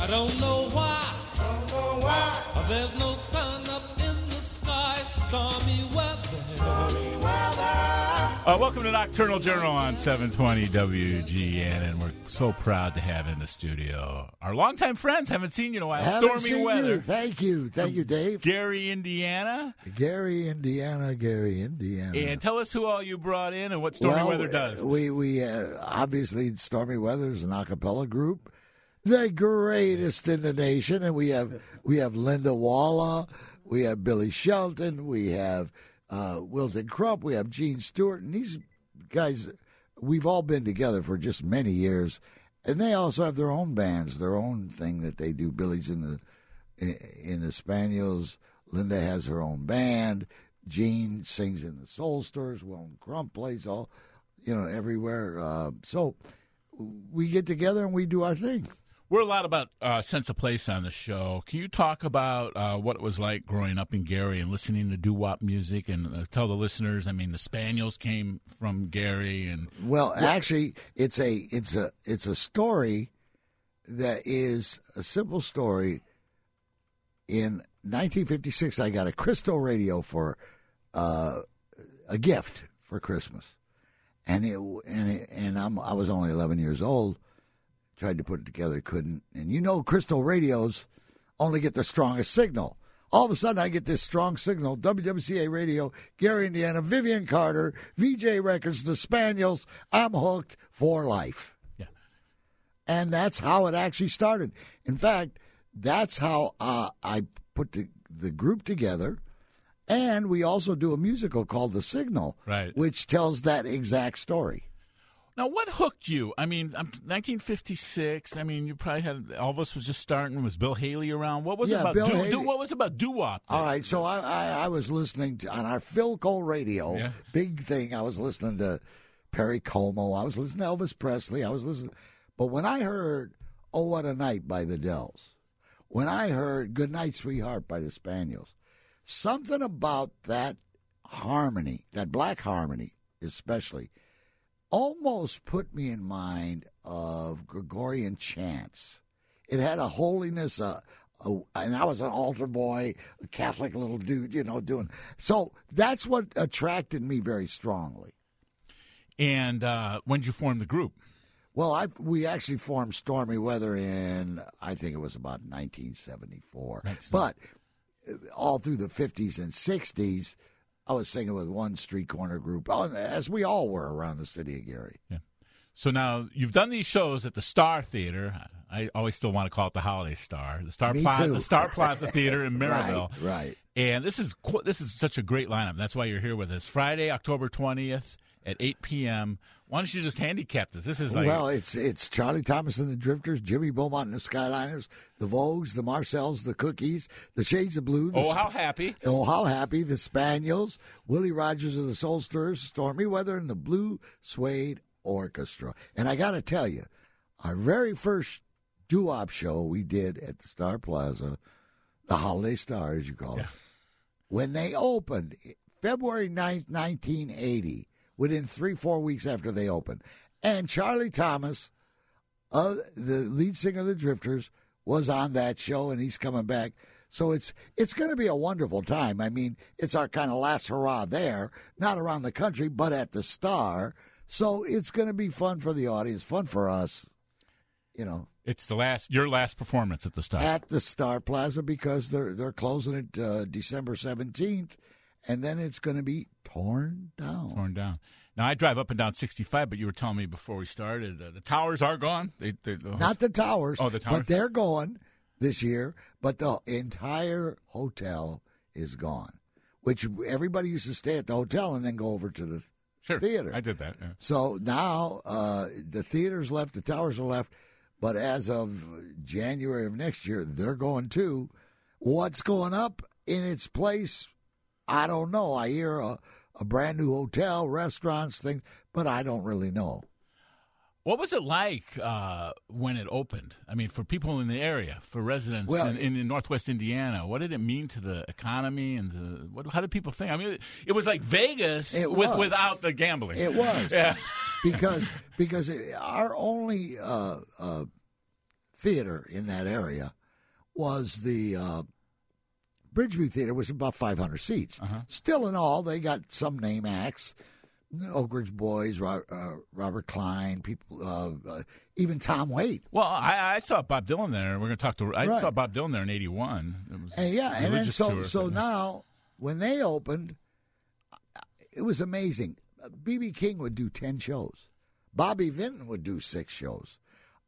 don't know why. There's no sun up in the sky. Stormy weather. Welcome to Nocturnal Journal on 720 WGN, and we're so proud to have in the studio our longtime friends. Haven't seen you in a while. Stormy weather. Thank you, Dave. Gary, Indiana. Gary, Indiana. And tell us who all you brought in and what Stormy Weather does. We obviously Stormy Weather is an a cappella group, the greatest in the nation, and we have Linda Walla, we have Billy Shelton, we have Wilton Crump, we have Gene Stewart, and these guys, we've all been together for just many years, and they also have their own bands, their own thing that they do. Billy's in the Spaniels, Linda has her own band, Gene sings in the Soul Stirrers, Wilton Crump plays all, everywhere. So we get together and we do our thing. We're a lot about sense of place on the show. Can you talk about what it was like growing up in Gary and listening to doo-wop music, and tell the listeners? I mean, the Spaniels came from Gary, and actually, it's a story that is a simple story. In 1956, I got a Crystal radio for a gift for Christmas, and I was only 11 years old. Tried to put it together, couldn't. And Crystal radios only get the strongest signal. All of a sudden, I get this strong signal, WWCA radio, Gary, Indiana, Vivian Carter, VJ Records, the Spaniels. I'm hooked for life. Yeah. And that's how it actually started. In fact, that's how I put the group together. And we also do a musical called The Signal, right, which tells that exact story. Now, what hooked you? I mean, 1956. I mean, you probably had Elvis was just starting. Was Bill Haley around? What was it about? What was it about doo-wop? All right, so I was listening to on our Philco radio, big thing. I was listening to Perry Como. I was listening to Elvis Presley. But when I heard "Oh What a Night" by the Dells, when I heard "Good Night, Sweetheart" by the Spaniels, something about that harmony, that black harmony, especially, almost put me in mind of Gregorian chants. It had a holiness, and I was an altar boy, a Catholic little dude, doing. So that's what attracted me very strongly. And when did you form the group? Well, we actually formed Stormy Weather in, I think it was about 1974. But all through the 50s and 60s, I was singing with one street corner group, as we all were around the city of Gary. Yeah. So now you've done these shows at the Star Theater. I always still want to call it the Holiday Star. The Star Plaza Theater in Maryville. Right. And this is such a great lineup. That's why you're here with us. Friday, October 20th at 8 p.m. Why don't you just handicap this? This is like... Well, it's Charlie Thomas and the Drifters, Jimmy Beaumont and the Skyliners, the Vogues, the Marcells, the Cookies, the Shades of Blue. How happy. Oh, how happy. The Spaniels, Willie Rogers of the Soul Stirrers, Stormy Weather, and the Blue Suede Orchestra. And I got to tell you, our very first doo-wop show we did at the Star Plaza, the Holiday Star, as you call it, when they opened, February 9th, 1980, within 3-4 weeks after they opened. And Charlie Thomas, the lead singer of the Drifters, was on that show, and he's coming back. So it's going to be a wonderful time. I mean, it's our kind of last hurrah there, not around the country, but at the Star. So it's going to be fun for the audience, fun for us, It's your last performance at the Star. At the Star Plaza, because they're closing it December 17th. And then it's going to be torn down. Now, I drive up and down 65, but you were telling me before we started, the towers are gone. Not the towers. Oh, the towers. But they're going this year. But the entire hotel is gone, which everybody used to stay at the hotel and then go over to the theater. I did that. Yeah. So now the theater's left, the towers are left. But as of January of next year, they're going too. What's going up in its place? I don't know. I hear a brand new hotel, restaurants, things, but I don't really know. What was it like when it opened? I mean, for people in the area, for residents in Northwest Indiana, what did it mean to the economy and how did people think? I mean, it was like Vegas without the gambling. It was, because our only theater in that area was the Bridgeview Theater, which was about 500 seats. Still in all, they got some name acts. Oak Ridge Boys, Robert Klein, people, even Tom Waite. Well, I saw Bob Dylan there. We're going to talk to. I saw Bob Dylan there in '81. And then so now when they opened, it was amazing. B.B. King would do 10 shows. Bobby Vinton would do 6 shows.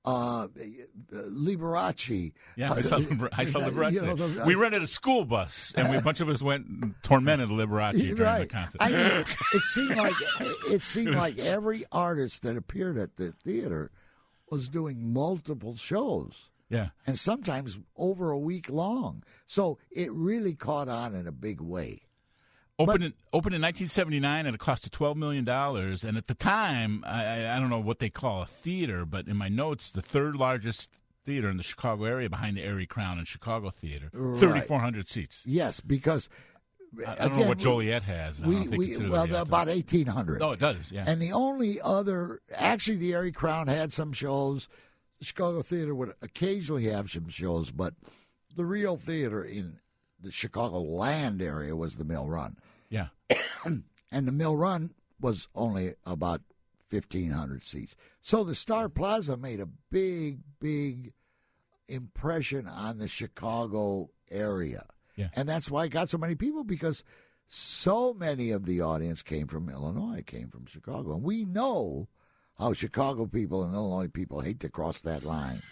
Liberace. Yeah, I saw Liberace. We rented a school bus, and a bunch of us went and tormented Liberace during the concert. I mean, it seemed like every artist that appeared at the theater was doing multiple shows. Yeah, and sometimes over a week long. So it really caught on in a big way. Opened in 1979 at a cost of $12 million. And at the time, I don't know what they call a theater, but in my notes, the third largest theater in the Chicago area behind the Erie Crown and Chicago Theater, 3,400 seats. Yes, because I don't know what Joliet has. About 1,800. Oh, it does, yeah. And the only other, actually the Erie Crown had some shows. The Chicago Theater would occasionally have some shows, but the real theater in the Chicagoland area was the Mill Run. Yeah. And the Mill Run was only about 1,500 seats. So the Star Plaza made a big, big impression on the Chicago area. Yeah. And that's why it got so many people, because so many of the audience came from Illinois, came from Chicago. And we know how Chicago people and Illinois people hate to cross that line.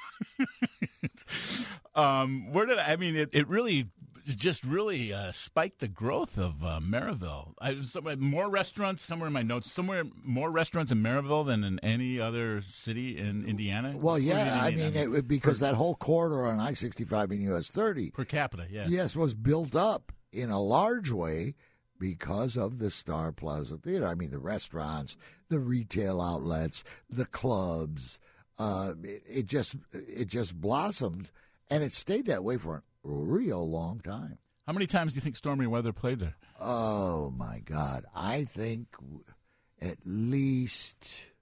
It really just really spiked the growth of Maryville. More restaurants, somewhere in my notes, more restaurants in Maryville than in any other city in Indiana. Well, yeah, because that whole corridor on I-65 and US 30 per capita, yes, was built up in a large way because of the Star Plaza Theater. I mean, the restaurants, the retail outlets, the clubs. It just blossomed, and it stayed that way for a real long time. How many times do you think Stormy Weather played there? Oh, my God. I think at least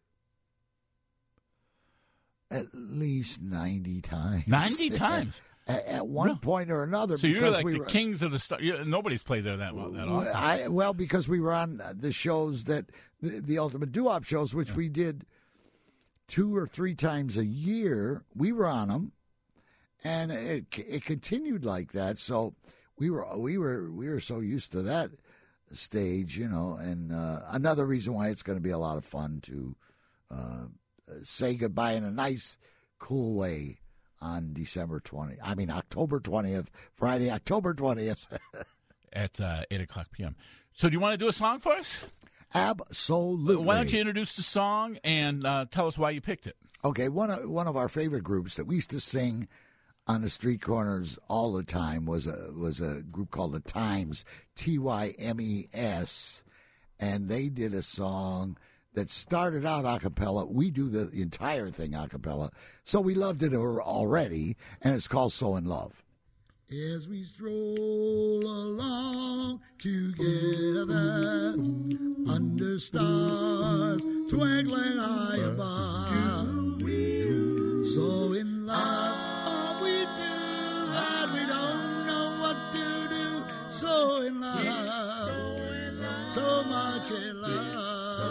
90 times. 90 times? At one point or another. So you're like the kings of the Star. Nobody's played there that often. Because we were on the shows the Ultimate Doo-Wop shows, which we did 2 or 3 times a year. We were on them, and it continued like that. So we were so used to that stage, And another reason why it's going to be a lot of fun to say goodbye in a nice, cool way on October 20th, Friday, October 20th at 8:00 p.m. So do you want to do a song for us? Absolutely. Why don't you introduce the song and tell us why you picked it? Okay, one of our favorite groups that we used to sing on the street corners all the time was a group called the Tymes, Tymes, and they did a song that started out a cappella. We do the entire thing a cappella, so we loved it already, and it's called So in Love. As we stroll along together under stars twinkling high above, so in love are we two that we don't know what to do. So in love, so much in love.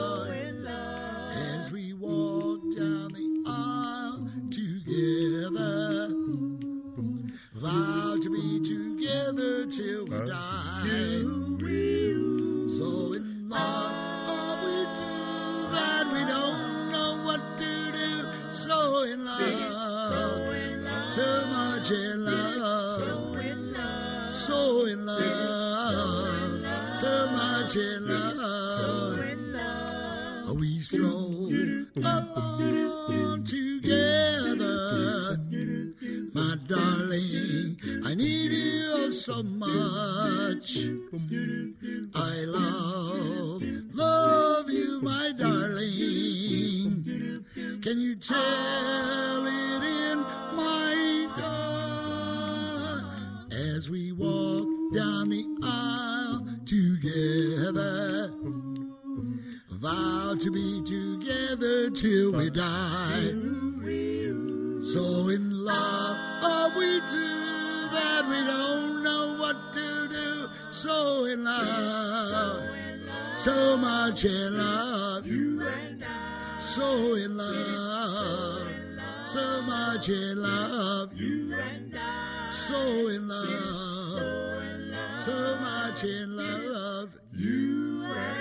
As we walk down the aisle together, vow to be together till we die. So in love are we two that we don't know what to do. So in love, so much in love. So in love, so much in love. We stroll along together, my darling. I need you so much. I love you, my darling. Can you tell it in my tone? As we walk down the aisle together, vow to be together till we die. So in love are we two that we don't know what to do. So in love, so much in love, you and I. So in love, so much in love, you and I. So in love, so much in love, you and I.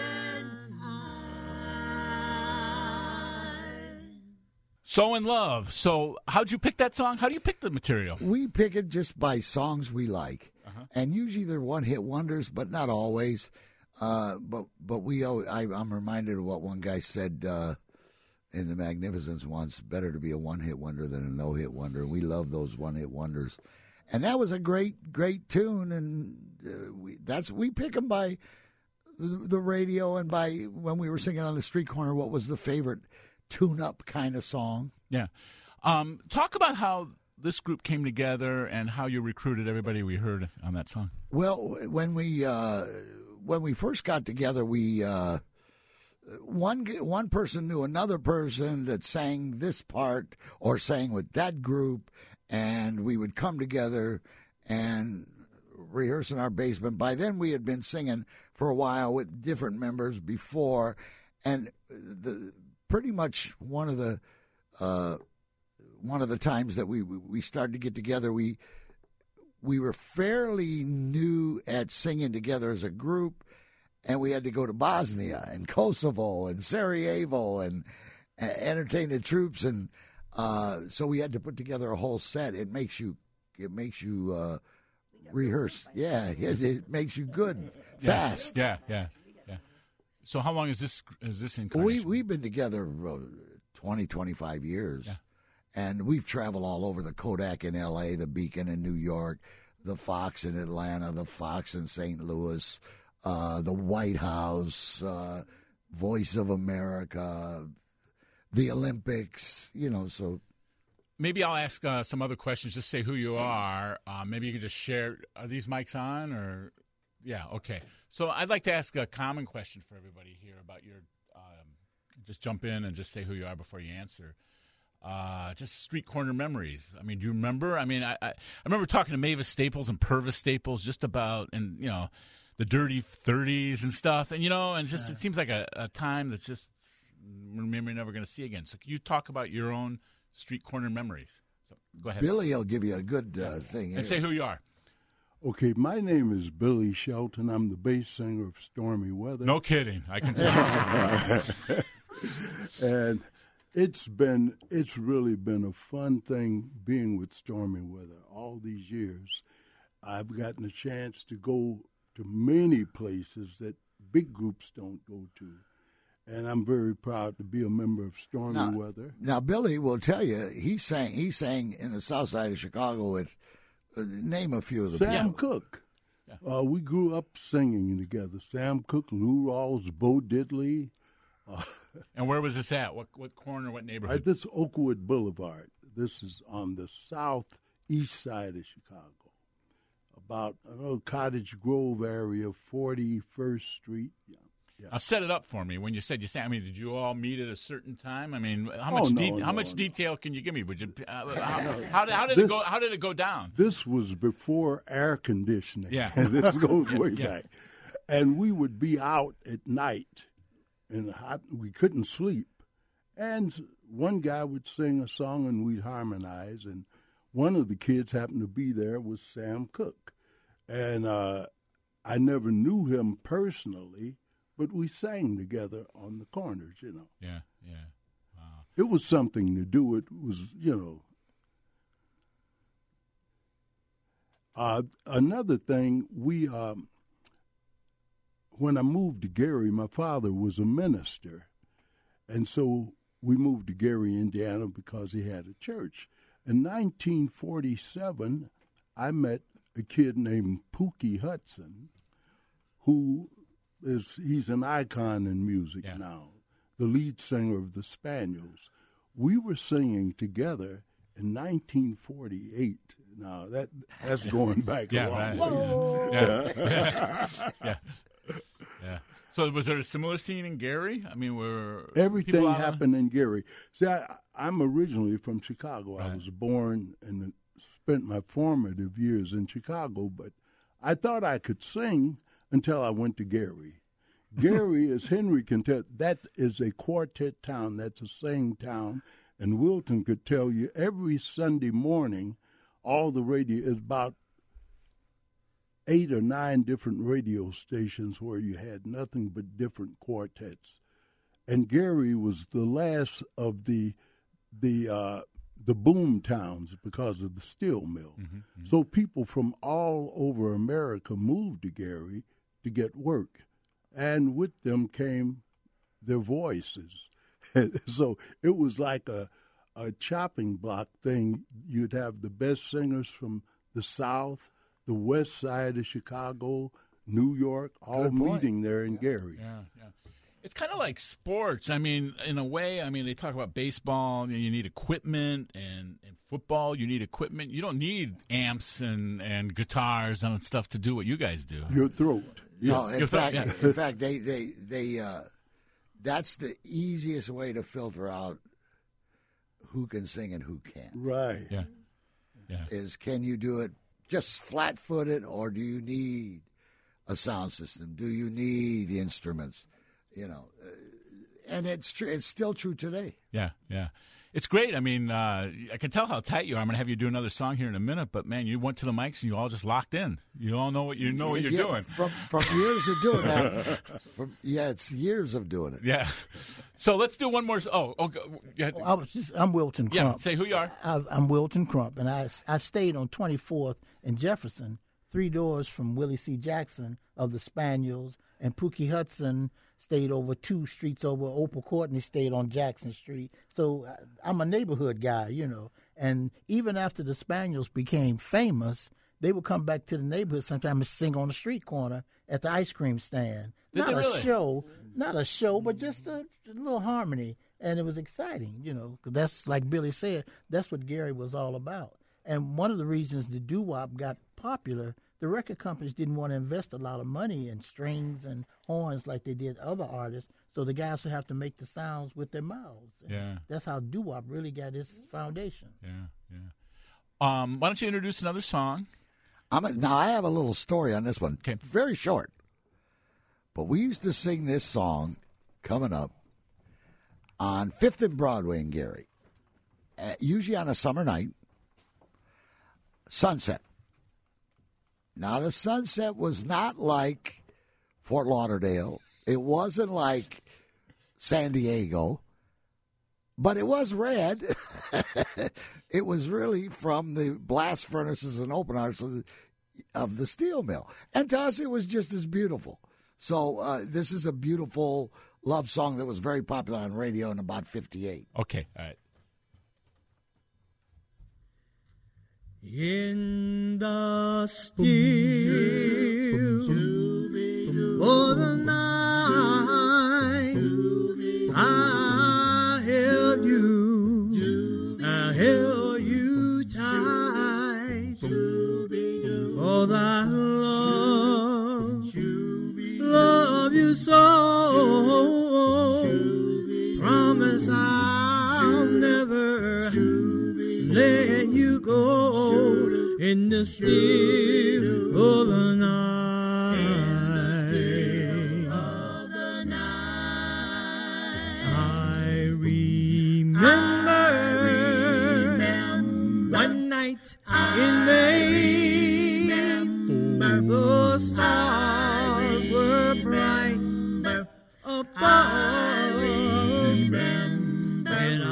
So in love. So how'd you pick that song? How do you pick the material? We pick it just by songs we like. And usually they're one-hit wonders, but not always. But I'm reminded of what one guy said in The Magnificents once, better to be a one-hit wonder than a no-hit wonder. We love those one-hit wonders. And that was a great, great tune, and we pick them by the radio and by when we were singing on the street corner, what was the favorite tune-up kind of song. Yeah. Talk about how this group came together and how you recruited everybody we heard on that song. Well, when we first got together, we one person knew another person that sang this part or sang with that group, and we would come together and rehearse in our basement. By then, we had been singing for a while with different members before, and pretty much one of the times that we started to get together, we were fairly new at singing together as a group, and we had to go to Bosnia and Kosovo and Sarajevo and entertain the troops, and so we had to put together a whole set. It makes you rehearse. Yeah, it makes you good fast. Yeah. So how long is this incarnation? We've been together 20, 25 years. Yeah. And we've traveled all over, the Kodak in L.A., the Beacon in New York, the Fox in Atlanta, the Fox in St. Louis, the White House, Voice of America, the Olympics, so. Maybe I'll ask some other questions. Just say who you are. Maybe you can just share. Are these mics on or? Yeah, okay. So I'd like to ask a common question for everybody here about your just jump in and just say who you are before you answer. Just street corner memories. I mean, do you remember? I mean, I remember talking to Mavis Staples and Purvis Staples just about, and the dirty 30s and stuff. And, and just it seems like a time that's just we're never going to see again. So can you talk about your own street corner memories? So go ahead. Billy will give you a good thing here. And say who you are. Okay, my name is Billy Shelton. I'm the bass singer of Stormy Weather. No kidding. I can tell. And it's really been a fun thing being with Stormy Weather all these years. I've gotten a chance to go to many places that big groups don't go to. And I'm very proud to be a member of Stormy Weather. Now, Billy will tell you, he sang in the south side of Chicago with, name a few of the Sam people. Cooke. Yeah. We grew up singing together. Sam Cooke, Lou Rawls, Bo Diddley. And where was this at? What corner, what neighborhood? This is Oakwood Boulevard. This is on the southeast side of Chicago. About Cottage Grove area, 41st Street. Yeah. Now set it up for me. When you said I mean, did you all meet at a certain time? I mean, how much detail can you give me? Would you? How did it go? How did it go down? This was before air conditioning. Yeah, this goes way back. And we would be out at night, and we couldn't sleep. And one guy would sing a song, and we'd harmonize. And one of the kids happened to be there was Sam Cooke, and I never knew him personally. But we sang together on the corners, Yeah. Wow. It was something to do. It was, Another thing, when I moved to Gary, my father was a minister. And so we moved to Gary, Indiana, because he had a church. In 1947, I met a kid named Pookie Hudson, he's an icon in music now, the lead singer of the Spaniels. We were singing together in 1948. Now, that's going back a long way. Yeah. So was there a similar scene in Gary? I mean, everything happened in Gary. See, I'm originally from Chicago. Right. I was born and spent my formative years in Chicago, but I thought I could sing until I went to Gary. Gary, as Henry can tell, that is a quartet town. That's a sing town. And Wilton could tell you every Sunday morning, all the radio is about 8 or 9 different radio stations where you had nothing but different quartets. And Gary was the last of the boom towns because of the steel mill. Mm-hmm, mm-hmm. So people from all over America moved to Gary to get work. And with them came their voices. So it was like a chopping block thing. You'd have the best singers from the South, the west side of Chicago, New York, all meeting there in Gary. Yeah, yeah. It's kind of like sports. I mean, in a way, they talk about baseball. You need equipment, and football, you need equipment. You don't need amps and guitars and stuff to do what you guys do. Your throat. No, in fact, they that's the easiest way to filter out who can sing and who can't. Right. Yeah. Is can you do it just flat-footed, or do you need a sound system? Do you need instruments? And it's true. It's still true today. Yeah. It's great. I can tell how tight you are. I'm going to have you do another song here in a minute, but man, you went to the mics and you all just locked in. You all know what you're doing. From years of doing that. It's years of doing it. Yeah. So let's do one more. I'm Wilton Crump. Yeah. Say who you are. I'm Wilton Crump, and I stayed on 24th and Jefferson, 3 doors from Willie C. Jackson of the Spaniels, and Pookie Hudson stayed over 2 streets over. Opal Courtney stayed on Jackson Street. So I'm a neighborhood guy, And even after the Spaniels became famous, they would come back to the neighborhood sometimes and sing on the street corner at the ice cream stand. Not a show, but just a little harmony. And it was exciting, 'cause that's, like Billy said, that's what Gary was all about. And one of the reasons the doo-wop got popular, the record companies didn't want to invest a lot of money in strings and horns like they did other artists, so the guys would have to make the sounds with their mouths. And that's how doo-wop really got its foundation. Yeah. Why don't you introduce another song? Now, I have a little story on this one. Okay. Very short. But we used to sing this song coming up on 5th and Broadway in Gary, usually on a summer night, sunset. Now, the sunset was not like Fort Lauderdale. It wasn't like San Diego. But it was red. It was really from the blast furnaces and open hearts of the steel mill. And to us, it was just as beautiful. So this is a beautiful love song that was very popular on radio in about 58. Okay, all right. In the still of the night, I held you tight, for thy love you so, promise I'll never let you go. In the still of the night, I remember one night in May, the stars were bright above, and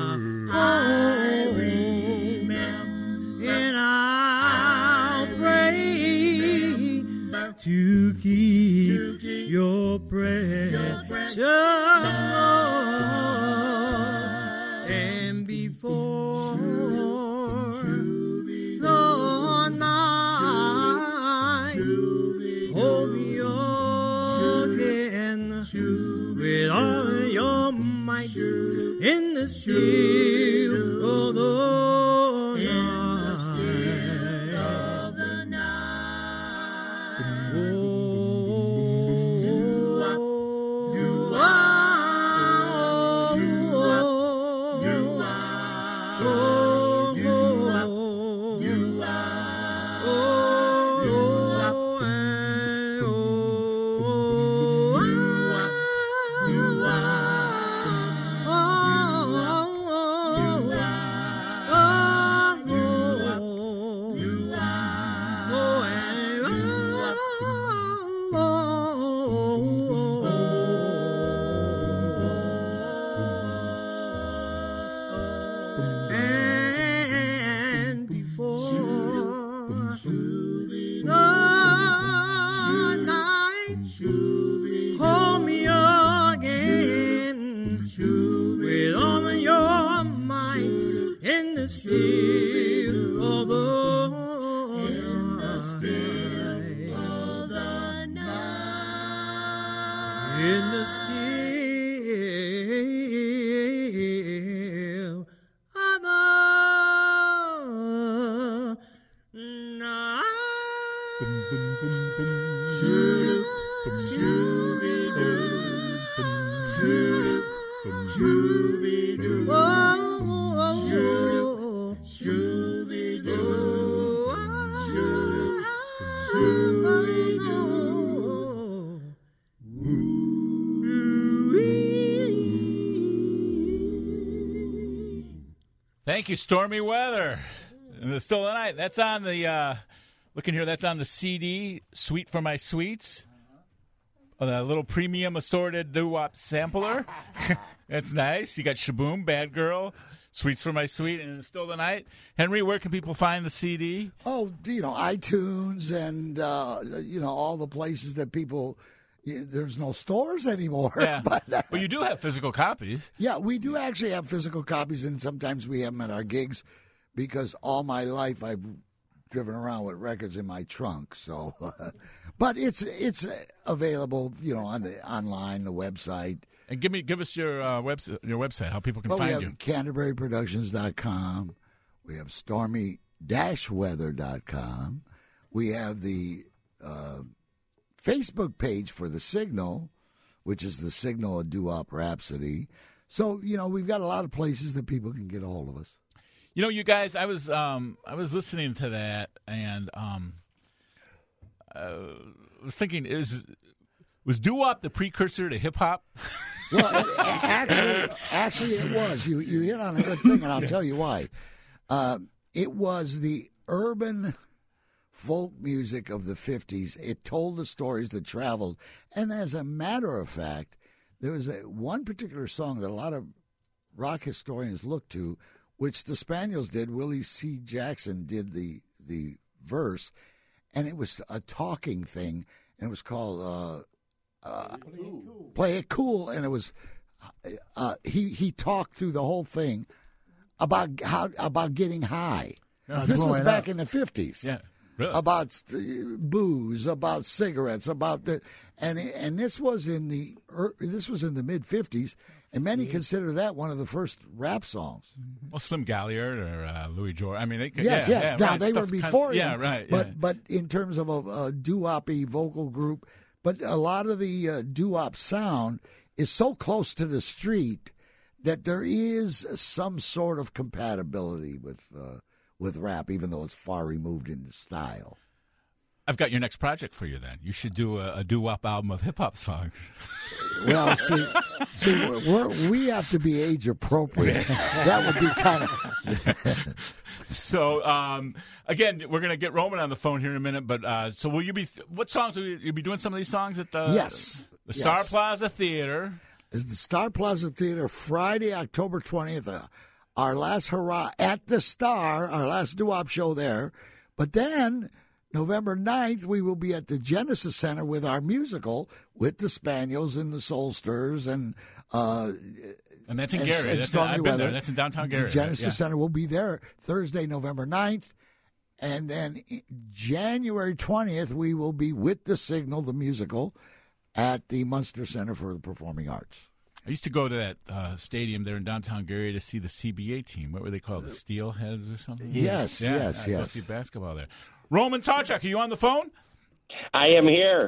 to keep your precious love, and before the night, hold me again with all your might in the still of the Hold me again with all of your might in the still of the night. In the still of the Thank you, Stormy Weather. And it's still the night. That's on the looking here. That's on the CD, "Sweet for My Sweets." A little premium assorted doo-wop sampler. That's nice. You got Shaboom, Bad Girl, "Sweets for My Sweet," and it's still the night. Henry, where can people find the CD? Oh, iTunes and all the places that people. There's no stores anymore. Yeah. But you do have physical copies. Yeah, we do actually have physical copies, and sometimes we have them at our gigs because all my life I've driven around with records in my trunk. So, but it's available, on the online, the website. And give us your website, how people can find you. We have CanterburyProductions.com. We have Stormy-Weather.com. We have the Facebook page for the Signal, which is the Signal of Doo-Wop Rhapsody. So, we've got a lot of places that people can get a hold of us. You guys, I was listening to that, and I was thinking, was doo-wop the precursor to hip-hop? Well, actually it was. You hit on a good thing, and I'll tell you why. It was the urban folk music of the 50s. It told the stories that traveled. And as a matter of fact, there was one particular song that a lot of rock historians look to, which the Spaniels did. Willie C. Jackson did the verse, and it was a talking thing, and it was called Play It Cool, and it was he talked through the whole thing about getting high. This was back in the 50s. Yeah. Really? About booze, about cigarettes, about and this was in the mid 50s, and many consider that one of the first rap songs. Well, Slim Galliard or Louis George. I mean, yes. Now right. they were before him. Yeah, right. But in terms of a doo-wop-y vocal group, but a lot of the doo-wop sound is so close to the street that there is some sort of compatibility with rap, even though it's far removed in style. I've got your next project for you then. You should do a doo-wop album of hip-hop songs. Well, see, we have to be age appropriate. That would be kind of... So, again, we're going to get Roman on the phone here in a minute, but so will you be... What songs will you be doing some of these songs at the... Yes. The Star Plaza Theater. It's the Star Plaza Theater, Friday, October 20th. Our last hurrah at the Star, our last doo-wop show there. But then, November 9th, we will be at the Genesis Center with our musical with the Spaniels and the Soul Stirrers and that's in Gary. I've been there. That's in downtown Gary. The Genesis Center will be there Thursday, November 9th. And then January 20th, we will be with the Signal, the musical, at the Munster Center for the Performing Arts. I used to go to that stadium there in downtown Gary to see the CBA team. What were they called? The Steelheads or something? Yes. I go see basketball there. Roman Sawchuk, are you on the phone? I am here.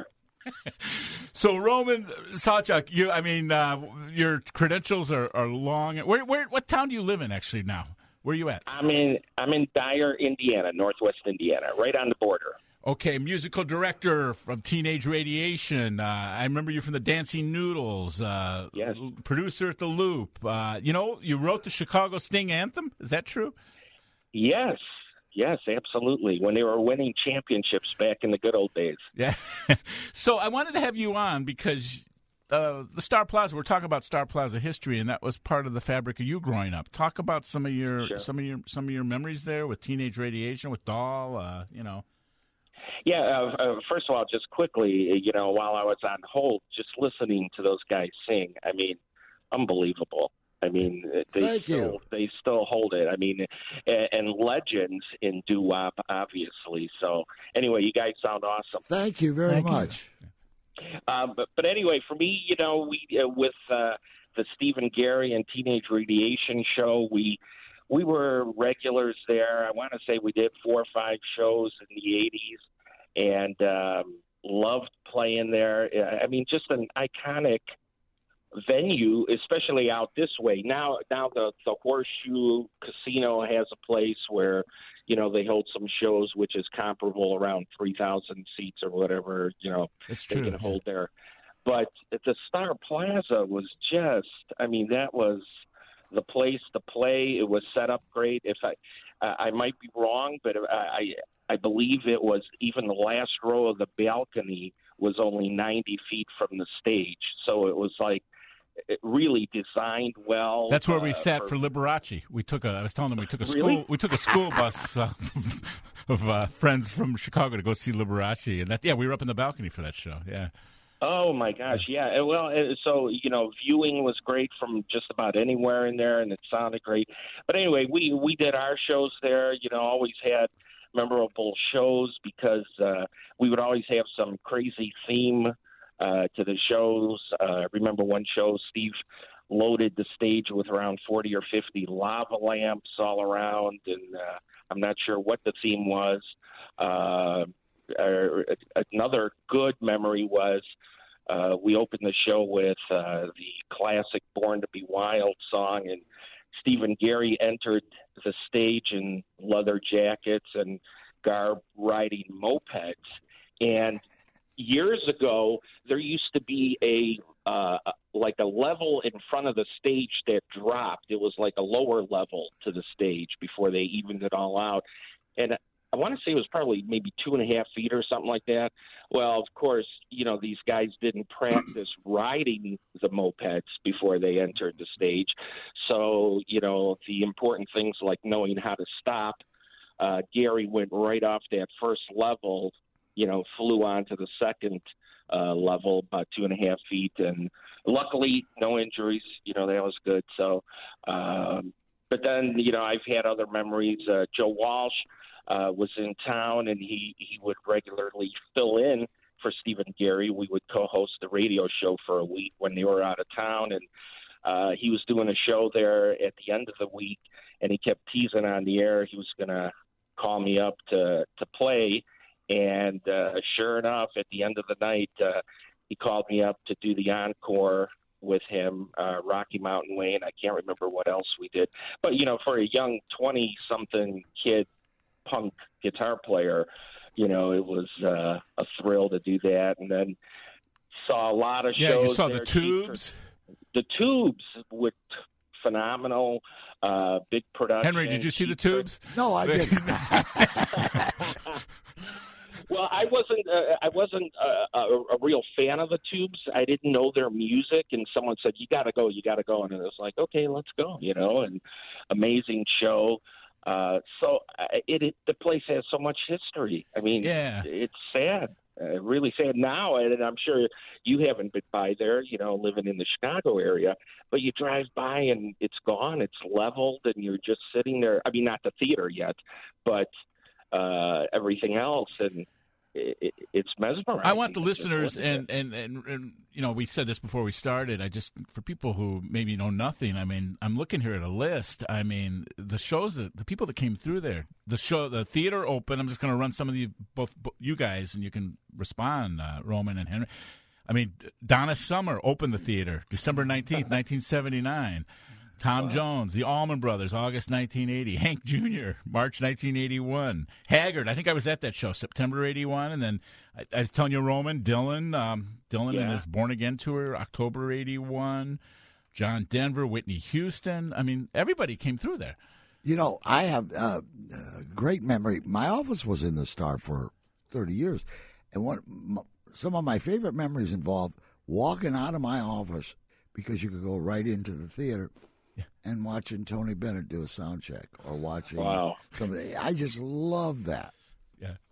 So, Roman Sawchuk, your credentials are long. What town do you live in actually now? Where are you at? I'm in Dyer, Indiana, Northwest Indiana, right on the border. Okay, musical director from Teenage Radiation. I remember you from the Dancing Noodles. Yes. Producer at The Loop. You wrote the Chicago Sting anthem. Is that true? Yes, absolutely. When they were winning championships back in the good old days. Yeah. So I wanted to have you on because the Star Plaza. We're talking about Star Plaza history, and that was part of the fabric of you growing up. Talk about some of your memories there with Teenage Radiation, with Doll. Yeah, first of all, just quickly, while I was on hold, just listening to those guys sing, I mean, unbelievable. I mean, they still hold it. I mean, and legends in doo-wop, obviously. So, anyway, you guys sound awesome. Thank you very much. But anyway, for me, we with the Stephen Gary and Teenage Radiation show, we were regulars there. I want to say we did 4 or 5 shows in the 80s, and loved playing there. I mean, just an iconic venue, especially out this way. Now the Horseshoe Casino has a place where, they hold some shows which is comparable, around 3,000 seats or whatever, it's they true. can hold there. But the Star Plaza was just, I mean, that was the place to play. It was set up great. If I might be wrong, but I believe it was even the last row of the balcony was only 90 feet from the stage. So it was like, it really designed well. That's where we sat for Liberace. I was telling them we took a school bus of friends from Chicago to go see Liberace, and we were up in the balcony for that show. Yeah. Oh my gosh, yeah. Well, so viewing was great from just about anywhere in there, and it sounded great. But anyway, we did our shows there. Always had memorable shows because we would always have some crazy theme to the shows. Remember one show, Steve loaded the stage with around 40 or 50 lava lamps all around, and I'm not sure what the theme was. Another good memory was we opened the show with the classic Born to Be Wild song, and Stephen Gary entered the stage in leather jackets and garb riding mopeds. And years ago, there used to be a level in front of the stage that dropped. It was like a lower level to the stage before they evened it all out. And I want to say it was probably maybe 2.5 feet or something like that. Well, of course, these guys didn't practice riding the mopeds before they entered the stage. So, the important things like knowing how to stop, Gary went right off that first level, flew on to the second level, about 2.5 feet. And luckily, no injuries. That was good. So, but then, I've had other memories. Joe Walsh was in town, and he would regularly fill in for Stephen Gary. We would co-host the radio show for a week when they were out of town, and he was doing a show there at the end of the week, and he kept teasing on the air he was going to call me up to play. And sure enough, at the end of the night, he called me up to do the encore with him, Rocky Mountain Way, and I can't remember what else we did. But, for a young 20-something kid, punk guitar player, it was a thrill to do that. And then saw a lot of shows. Yeah, you saw there. the Tubes? The Tubes were phenomenal, big production. Henry, did you see the Tubes? No, I didn't. Well, I wasn't a real fan of the Tubes. I didn't know their music, and someone said, you got to go, and it was like, okay, let's go, and amazing show. So the place has so much history. I mean, It's sad, really sad now, and I'm sure you haven't been by there, living in the Chicago area, but you drive by and it's gone, it's leveled, and you're just sitting there. I mean, not the theater yet, but everything else, and it's mesmerizing. I want the listeners, and we said this before we started. For people who maybe know nothing, I mean, I'm looking here at a list. I mean, the shows the people that came through there, the theater open. I'm just going to run some of both you guys, and you can respond, Roman and Henry. I mean, Donna Summer opened the theater December 19th, 1979. Tom Jones, the Allman Brothers, August 1980. Hank Jr., March 1981. Haggard, I think I was at that show, September 81. And then I was telling you, Roman, Dylan and his Born Again tour, October 81. John Denver, Whitney Houston. I mean, everybody came through there. I have a great memory. My office was in the Star for 30 years. And some of my favorite memories involve walking out of my office because you could go right into the theater and watching Tony Bennett do a sound check or watching somebody. I just love that. Yeah.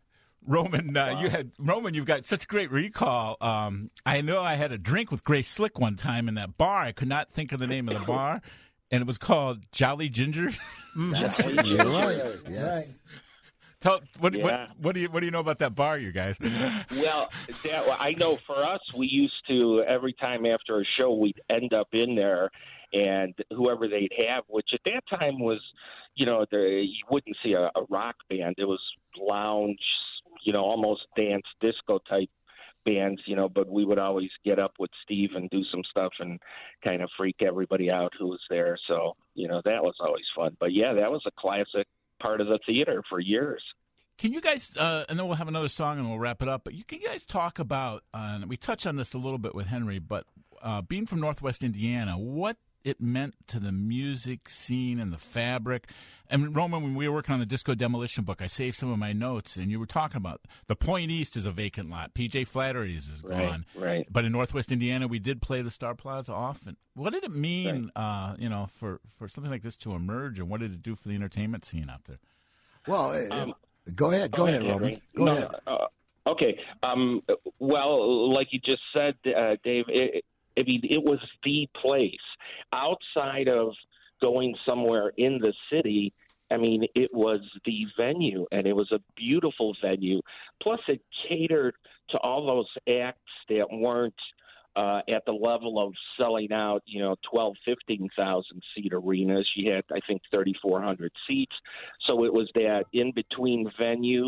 Roman, you've got such great recall. I know I had a drink with Grace Slick one time in that bar. I could not think of the name of the bar, and it was called Jolly Ginger. That's you're right. Yes. Tell what do you know about that bar, you guys? Well, I know for us, we used to every time after a show, we'd end up in there, and whoever they'd have, which at that time was, you wouldn't see a rock band. It was lounge, almost dance disco type bands, but we would always get up with Steve and do some stuff and kind of freak everybody out who was there. So, that was always fun. But yeah, that was a classic part of the theater for years. Can you guys, and then we'll have another song and we'll wrap it up, but can you guys talk about, we touched on this a little bit with Henry, but being from Northwest Indiana, what it meant to the music scene and the fabric. And Roman, when we were working on the Disco Demolition book, I saved some of my notes, and you were talking about the Point East is a vacant lot. PJ Flattery's is gone. Right. But in Northwest Indiana, we did play the Star Plaza often. What did it mean, for something like this to emerge, and what did it do for the entertainment scene out there? Well, go ahead, Roman. Go ahead. Okay. Well, like you just said, Dave, it was the place. Outside of going somewhere in the city, it was the venue, and it was a beautiful venue. Plus, it catered to all those acts that weren't at the level of selling out, 12, 15,000 seat arenas. You had, I think, 3,400 seats. So it was that in-between venue.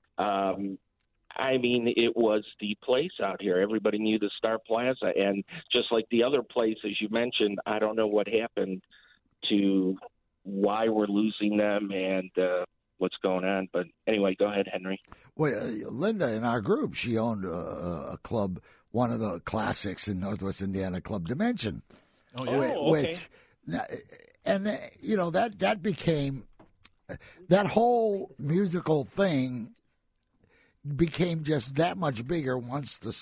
It was the place out here. Everybody knew the Star Plaza. And just like the other places you mentioned, I don't know what happened to why we're losing them and what's going on. But anyway, go ahead, Henry. Well, Linda, in our group, she owned a club, one of the classics in Northwest Indiana, Club Dimension. Oh, yeah. That became, that whole musical thing became just that much bigger once the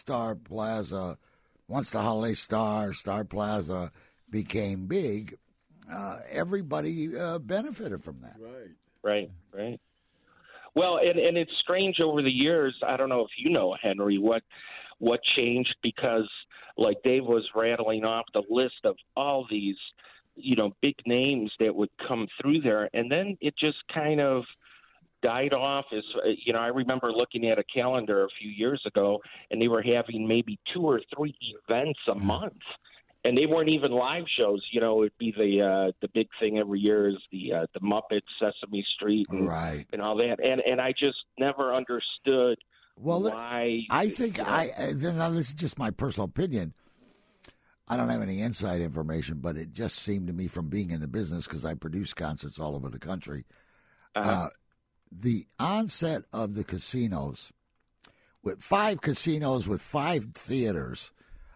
Holiday Star Plaza became big. Everybody benefited from that. Right. Well, and it's strange over the years. I don't know if you know, Henry, what changed, because like Dave was rattling off the list of all these, big names that would come through there, and then it just kind of died off. I remember looking at a calendar a few years ago, and they were having maybe 2 or 3 events a month, and they weren't even live shows. It'd be the big thing every year is the Muppets, Sesame Street, and all that. And I just never understood why. I think now this is just my personal opinion. I don't have any inside information, but it just seemed to me from being in the business, because I produce concerts all over the country. The onset of the casinos, with 5 casinos with 5 theaters,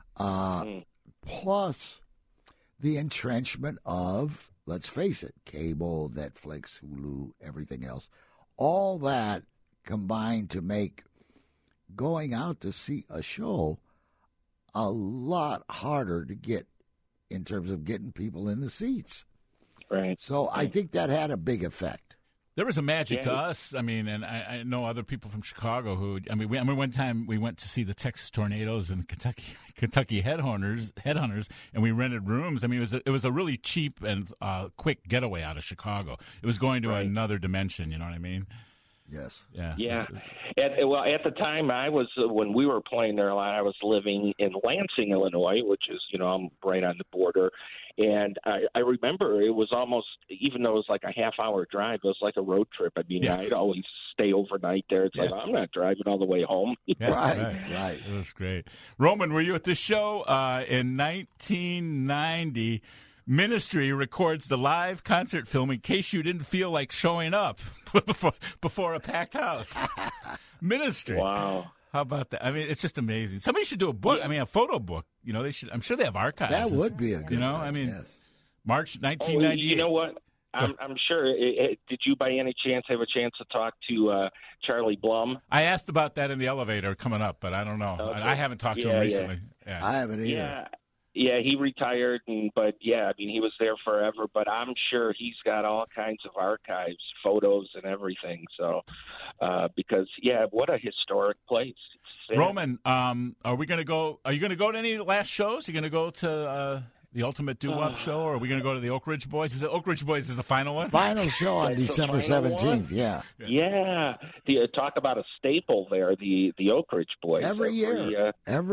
plus the entrenchment of, let's face it, cable, Netflix, Hulu, everything else, all that combined to make going out to see a show a lot harder to get in terms of getting people in the seats. Right. So I think that had a big effect. There was a magic to us. And I know other people from Chicago who. One time we went to see the Texas Tornadoes and Kentucky Headhunters, and we rented rooms. It was a really cheap and quick getaway out of Chicago. It was going to another dimension. You know what I mean? Yes. Yeah. At the time when we were playing there a lot, I was living in Lansing, Illinois, which is, I'm right on the border. And I remember it was almost, even though it was like a half-hour drive, it was like a road trip. I'd always stay overnight there. It's like, I'm not driving all the way home. Right. It was great. Roman, were you at this show in 1990? Ministry records the live concert film in case you didn't feel like showing up before a packed house. Ministry. Wow. How about that? It's just amazing. Somebody should do a book. A photo book. They should. I'm sure they have archives. That would be a good thing. Yes. March 1998. You know what? I'm sure. Did you by any chance have a chance to talk to Charlie Blum? I asked about that in the elevator coming up, but I don't know. Okay. I haven't talked to him recently. Yeah. I haven't either. Yeah, he retired, but yeah, I mean, he was there forever. But I'm sure he's got all kinds of archives, photos, and everything. So, because what a historic place. Roman, are we going to go? Are you going to go to any last shows? Are you going to go to the Ultimate Doo-Wop show, or are we going to go to the Oak Ridge Boys? Is it Oak Ridge Boys is the final one? Final show on December 17th. Yeah. Talk about a staple there. The Oak Ridge Boys every year.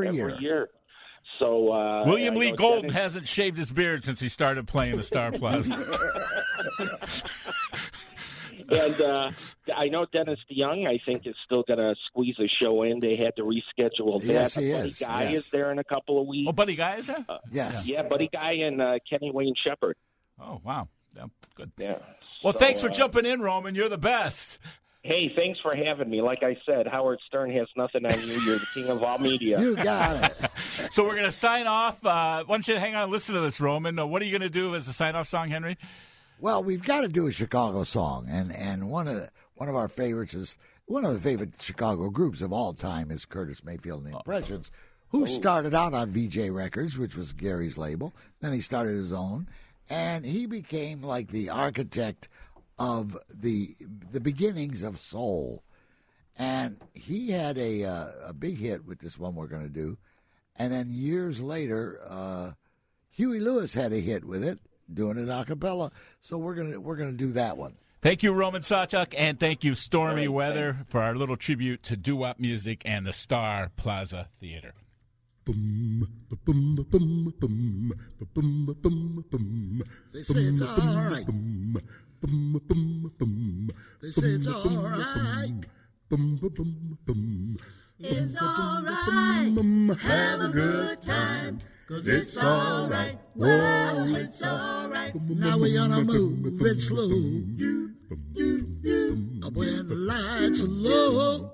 So William Lee Golden hasn't shaved his beard since he started playing the Star Plaza. And I know Dennis DeYoung, I think, is still going to squeeze a show in. They had to reschedule that. Yes, he Buddy is. Guy Yes. is there in a couple of weeks. Oh, Buddy Guy is there? Yes. Yeah, Buddy Guy and Kenny Wayne Shepherd. Oh, wow. Yeah, good. Yeah. Well, thanks for jumping in, Roman. You're the best. Hey, thanks for having me. Like I said, Howard Stern has nothing on you. You're the king of all media. You got it. So we're going to sign off. Why don't you hang on and listen to this, Roman? What are you going to do as a sign-off song, Henry? Well, we've got to do a Chicago song, and one of our favorites is one of the favorite Chicago groups of all time is Curtis Mayfield and the Impressions, who started out on VJ Records, which was Gary's label. Then he started his own, and he became like the architect of the beginnings of soul. And he had a big hit with this one we're going to do, and then years later, Huey Lewis had a hit with it, doing it a cappella. So we're gonna do that one. Thank you, Roman Sawchuk, and thank you, Stormy Weather, for our little tribute to doo-wop music and the Star Plaza Theater. They say it's all right. They say it's all right. It's all right. Have a good time. 'Cause it's all right. Whoa, it's all right. Now we're gonna move it slow. When the lights are low.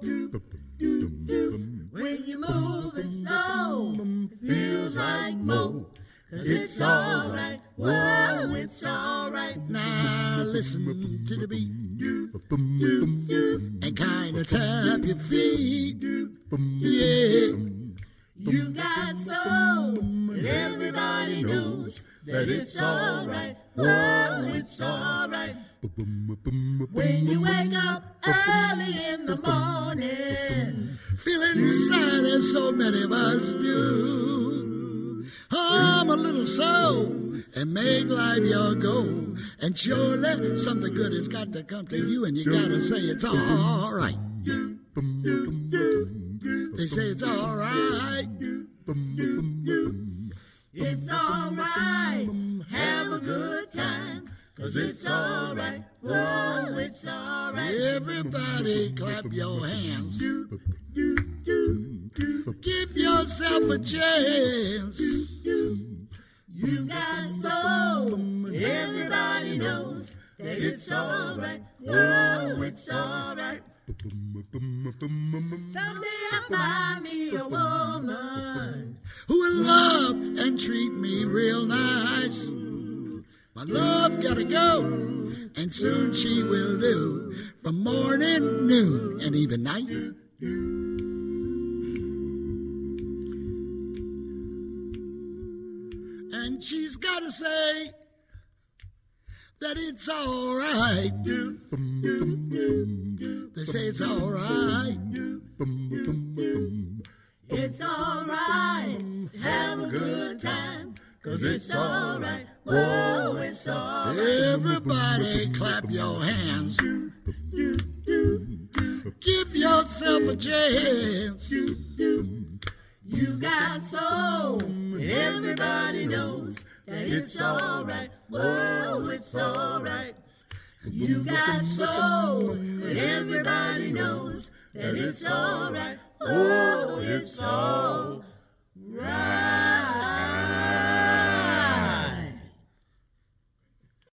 When you move it slow, it feels like mo. 'Cause it's all right. Whoa, it's all right. Now listen to the beat. And kinda tap your feet. Yeah. You got soul, and everybody knows that it's all right. Whoa, it's all right. When you wake up early in the morning, Feeling sad as so many of us do. Hum a little soul and make life your goal. And surely something good has got to come to you, and you gotta say it's all right. They say it's all right. it's all right. Have a good time, 'cause it's all right. Whoa, it's all right. Everybody clap your hands. Give yourself a chance. You got soul, everybody knows that it's all right. Whoa, it's all right. Someday I'll find me a woman Who will love and treat me real nice. My love gotta go, and soon she will do. From morning, noon, and even night. And she's gotta say that it's all right. They say it's all right. It's all right. Have a good time, 'cause it's all right. Whoa, it's all right. Everybody clap your hands. Give yourself a chance. You got soul, and everybody knows that it's all right. Whoa, it's all right. You got soul, and everybody knows that it's all right. Oh, it's all right.